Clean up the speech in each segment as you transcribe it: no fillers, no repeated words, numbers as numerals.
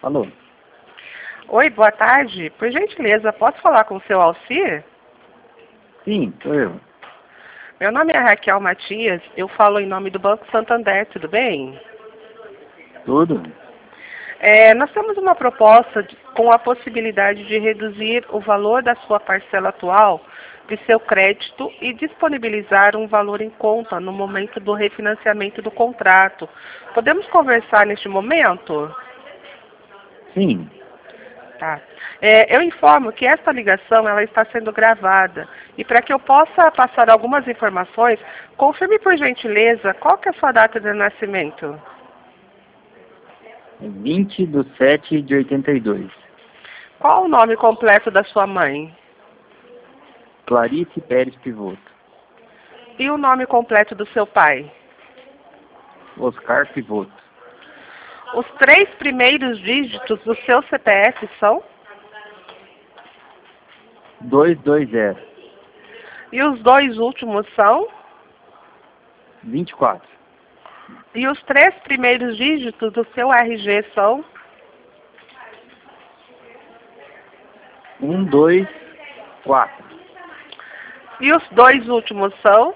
Alô? Oi, boa tarde. Por gentileza, posso falar com o seu Alcir? Sim, sou eu. Meu nome é Raquel Matias, eu falo em nome do Banco Santander, tudo bem? Tudo? Nós temos uma proposta com a possibilidade de reduzir o valor da sua parcela atual de seu crédito e disponibilizar um valor em conta no momento do refinanciamento do contrato. Podemos conversar neste momento? Sim. Tá. Eu informo que esta ligação ela está sendo gravada e para que eu possa passar algumas informações, confirme por gentileza qual que é a sua data de nascimento. 20/7/82. Qual o nome completo da sua mãe? Clarice Pérez Pivoto. E o nome completo do seu pai? Oscar Pivoto. Os 3 primeiros dígitos do seu CPF são? 220. E os 2 últimos são? 24. E os 3 primeiros dígitos do seu RG são? 124. E os 2 últimos são?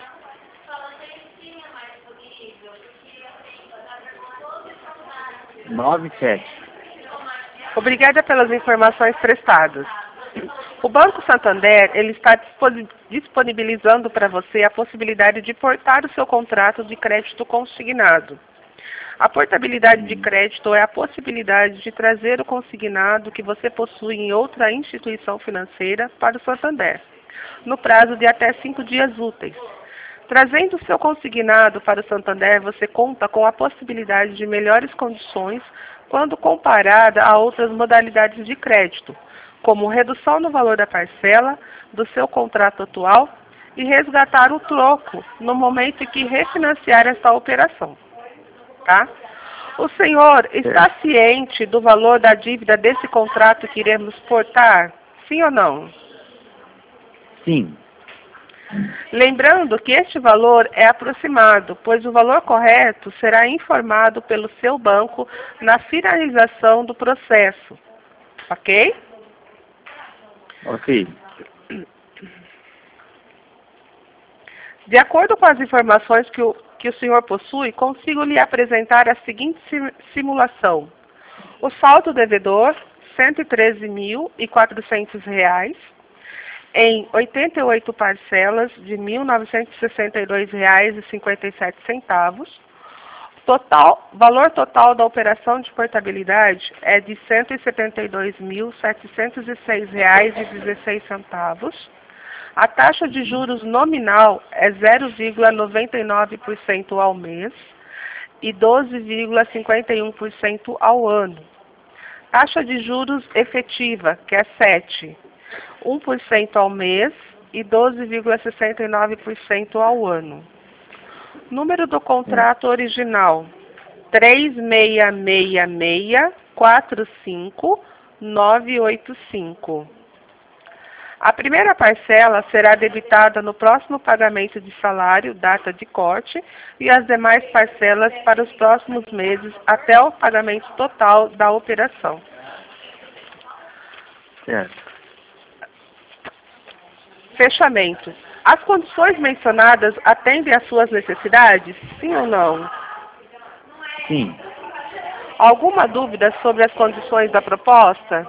97. Obrigada pelas informações prestadas. O Banco Santander ele está disponibilizando para você a possibilidade de portar o seu contrato de crédito consignado. A portabilidade de crédito é a possibilidade de trazer o consignado que você possui em outra instituição financeira para o Santander, no prazo de até 5 dias úteis. Trazendo o seu consignado para o Santander, você conta com a possibilidade de melhores condições quando comparada a outras modalidades de crédito, como redução no valor da parcela do seu contrato atual e resgatar o troco no momento em que refinanciar esta operação. Tá? O senhor está ciente do valor da dívida desse contrato que iremos portar? Sim ou não? Sim. Lembrando que este valor é aproximado, pois o valor correto será informado pelo seu banco na finalização do processo. Ok? Ok. De acordo com as informações que o senhor possui, consigo lhe apresentar a seguinte simulação. O saldo devedor, R$ 113.400, em 88 parcelas de R$ 1.962,57. Valor total da operação de portabilidade é de R$ 172.706,16. A taxa de juros nominal é 0,99% ao mês e 12,51% ao ano. Taxa de juros efetiva, que é 1% ao mês e 12,69% ao ano. Número do contrato original, 3666-45985. A primeira parcela será debitada no próximo pagamento de salário, data de corte, e as demais parcelas para os próximos meses até o pagamento total da operação. Certo. Fechamento. As condições mencionadas atendem às suas necessidades? Sim ou não? Sim. Alguma dúvida sobre as condições da proposta?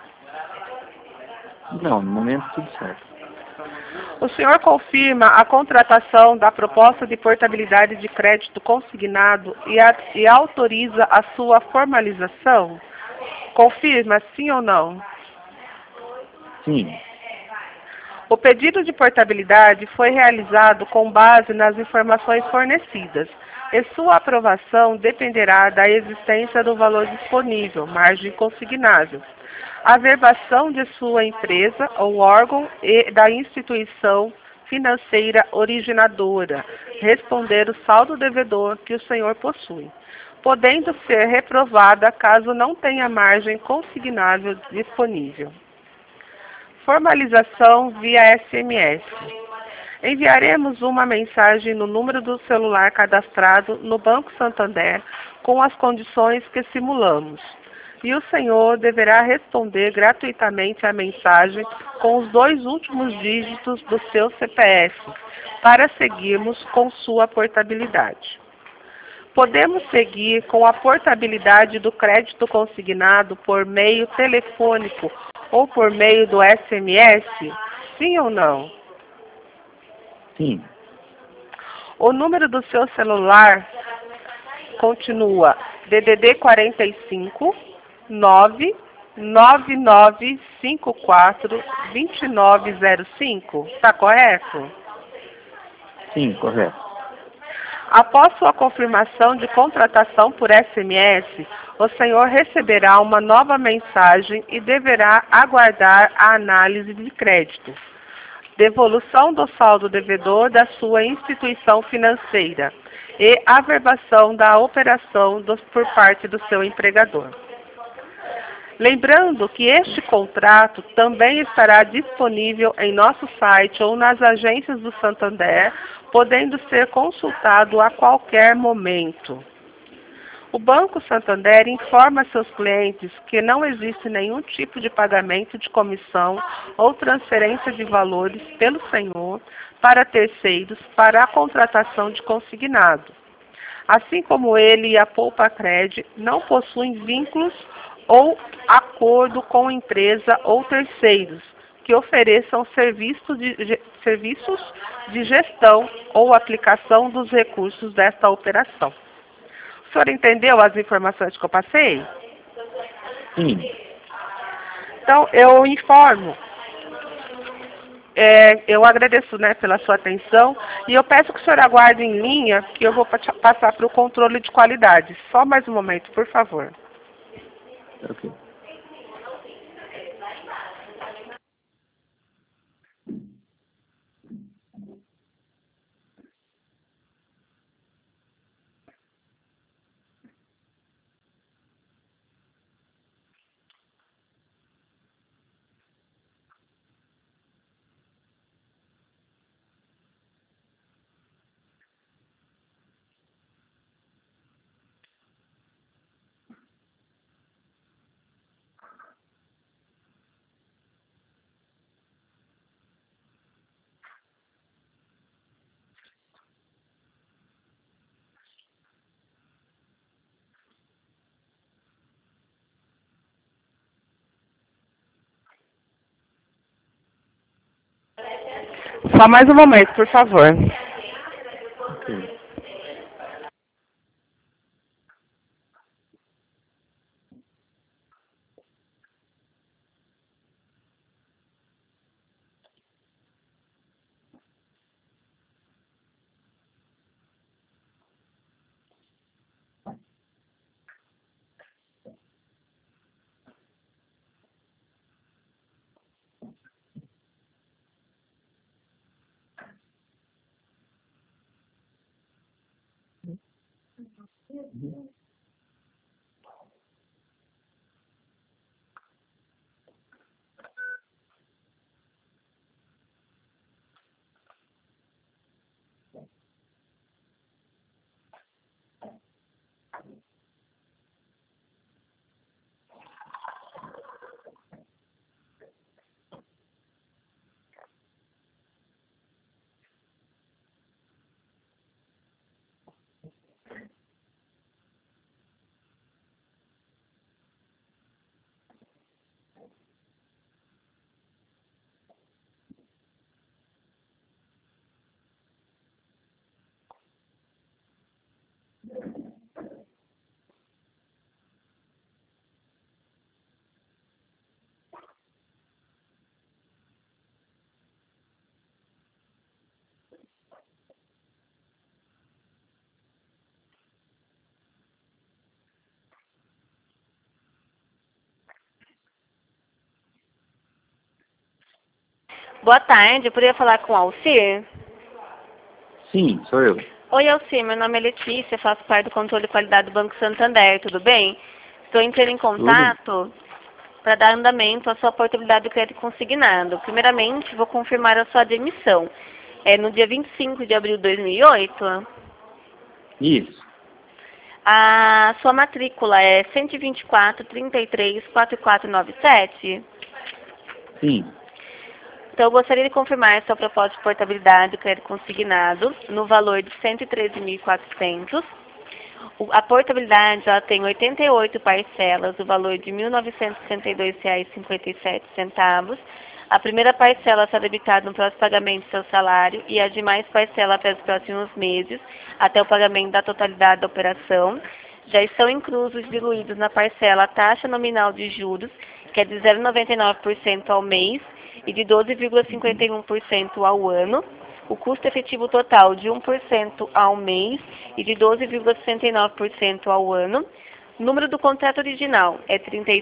Não, no momento tudo certo. O senhor confirma a contratação da proposta de portabilidade de crédito consignado e autoriza a sua formalização? Confirma, sim ou não? Sim. O pedido de portabilidade foi realizado com base nas informações fornecidas e sua aprovação dependerá da existência do valor disponível, margem consignável, a verbação de sua empresa ou órgão e da instituição financeira originadora, responder o saldo devedor que o senhor possui, podendo ser reprovada caso não tenha margem consignável disponível. Formalização via SMS. Enviaremos uma mensagem no número do celular cadastrado no Banco Santander com as condições que simulamos. e o senhor deverá responder gratuitamente à mensagem com os 2 últimos dígitos do seu CPF, para seguirmos com sua portabilidade. Podemos seguir com a portabilidade do crédito consignado por meio telefônico ou por meio do SMS? Sim ou não? Sim. O número do seu celular continua DDD 45 99954 2905. Está correto? Sim, correto. Após sua confirmação de contratação por SMS, o senhor receberá uma nova mensagem e deverá aguardar a análise de crédito, devolução do saldo devedor da sua instituição financeira e averbação da operação por parte do seu empregador. Lembrando que este contrato também estará disponível em nosso site ou nas agências do Santander, podendo ser consultado a qualquer momento. O Banco Santander informa seus clientes que não existe nenhum tipo de pagamento de comissão ou transferência de valores pelo senhor para terceiros para a contratação de consignado. Assim como ele e a Poupa-Cred não possuem vínculos ou acordo com empresa ou terceiros que ofereçam serviços de gestão ou aplicação dos recursos desta operação. O senhor entendeu as informações que eu passei? Sim. Então, eu informo. Eu agradeço, pela sua atenção e eu peço que o senhor aguarde em linha que eu vou passar para o controle de qualidade. Só mais um momento, por favor. Ok. Só mais um momento, por favor. Ok. Boa tarde, eu poderia falar com o Alcir? Sim, sou eu. Oi, Alcir, meu nome é Letícia, faço parte do controle de qualidade do Banco Santander, tudo bem? Estou entrando em contato para dar andamento à sua portabilidade do crédito consignado. Primeiramente, vou confirmar a sua admissão. É no dia 25 de abril de 2008? Isso. A sua matrícula é 124-33-4497? Sim. Então, eu gostaria de confirmar essa proposta de portabilidade do crédito consignado no valor de 113.400. A portabilidade ela tem 88 parcelas, o valor de R$ 1.962,57. A primeira parcela será debitada no próximo pagamento do seu salário e as demais parcelas para os próximos meses, até o pagamento da totalidade da operação. Já estão inclusos diluídos na parcela a taxa nominal de juros, que é de 0,99% ao mês e de 12,51% ao ano. O custo efetivo total de 1% ao mês e de 12,69% ao ano. O número do contrato original é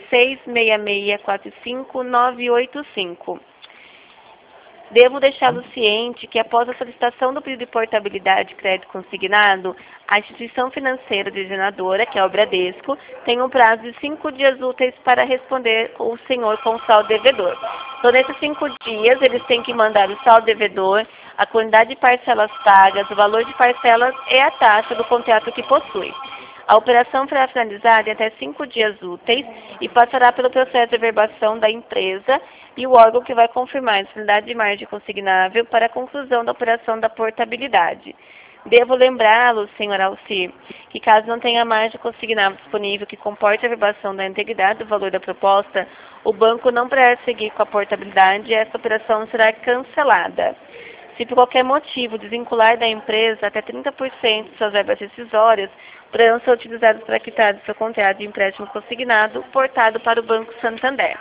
366645-985. Devo deixá-lo ciente que após a solicitação do pedido de portabilidade de crédito consignado, a instituição financeira originadora, que é o Bradesco, tem um prazo de 5 dias úteis para responder o senhor com o saldo devedor. Então, nesses 5 dias, eles têm que mandar o saldo devedor, a quantidade de parcelas pagas, o valor de parcelas e a taxa do contrato que possui. A operação será finalizada em até 5 dias úteis e passará pelo processo de averbação da empresa e o órgão que vai confirmar a disponibilidade de margem consignável para a conclusão da operação da portabilidade. Devo lembrá-lo, senhor Alcir, que caso não tenha margem consignável disponível que comporte a averbação da integridade do valor da proposta, o banco não poderá seguir com a portabilidade e essa operação será cancelada. Se por qualquer motivo desvincular da empresa, até 30% de suas verbas rescisórias poderão ser utilizadas para quitar do seu contrato de empréstimo consignado portado para o Banco Santander.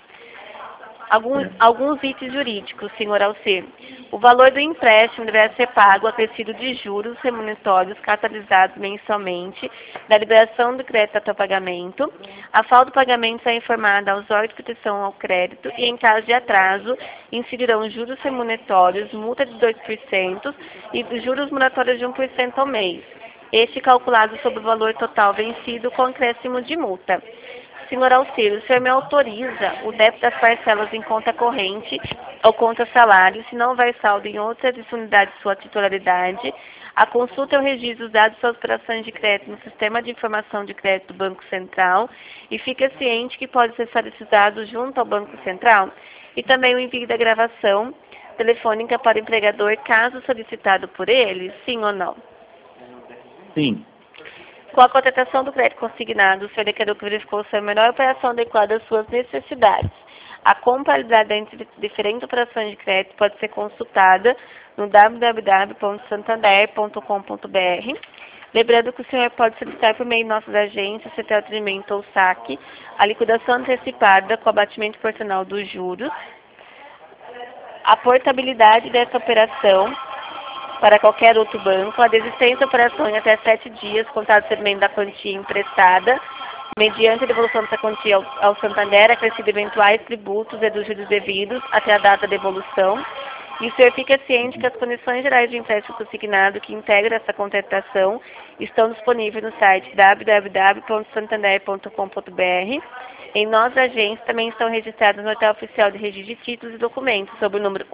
Alguns itens jurídicos, senhor Alcir. O valor do empréstimo deverá ser pago acrescido de juros remuneratórios catalisados mensalmente da liberação do crédito até o pagamento. A falta do pagamento será informada aos órgãos de proteção ao crédito e, em caso de atraso, incidirão juros remuneratórios, multa de 2% e juros moratórios de 1% ao mês. Este calculado sobre o valor total vencido com acréscimo de multa. Senhor Alcir, o senhor me autoriza o débito das parcelas em conta corrente ou conta salário, se não houver saldo em outra disponibilidade de sua titularidade, a consulta e o registro dos dados de suas operações de crédito no Sistema de Informação de Crédito do Banco Central e fica ciente que pode ser solicitado junto ao Banco Central e também o envio da gravação telefônica para o empregador, caso solicitado por ele, sim ou não? Sim. Com a contratação do crédito consignado, o senhor declarou que verificou ser a melhor operação adequada às suas necessidades. A comparabilidade entre diferentes operações de crédito pode ser consultada no www.santander.com.br. Lembrando que o senhor pode solicitar por meio de nossas agências, CT Atendimento ou SAC, a liquidação antecipada com abatimento proporcional dos juros. A portabilidade dessa operação para qualquer outro banco, a desistência da operação em até 7 dias, contado o recebimento da quantia emprestada, mediante a devolução dessa quantia ao Santander, acrescido eventuais tributos e dos juros devidos até a data da devolução. E o senhor fica ciente que as condições gerais de empréstimo consignado que integram essa contratação estão disponíveis no site www.santander.com.br. Em nossas agências também estão registrados no Notariado Oficial de Registro de Títulos e Documentos, sob o número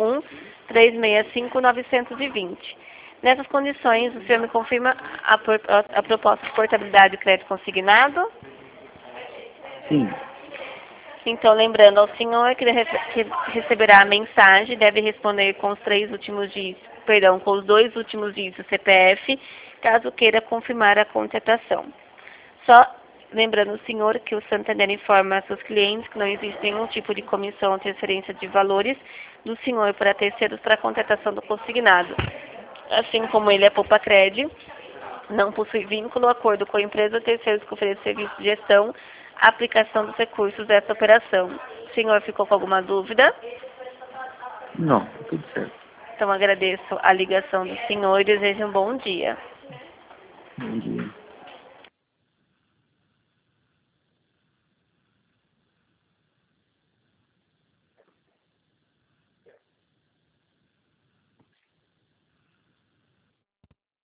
1365920. Nessas condições, o senhor me confirma a proposta de portabilidade do crédito consignado? Sim. Então, lembrando ao senhor que receberá a mensagem, deve responder com os 2 últimos dígitos do CPF, caso queira confirmar a contratação. Só lembrando o senhor que o Santander informa a seus clientes que não existe nenhum tipo de comissão ou transferência de valores do senhor para terceiros para a contratação do consignado. Assim como ele é poupa-crédito, não possui vínculo ou acordo com a empresa ou terceiros que oferecem serviço de gestão, a aplicação dos recursos dessa operação. O senhor ficou com alguma dúvida? Não, tudo certo. Então agradeço a ligação do senhor e desejo um bom dia. Bom dia.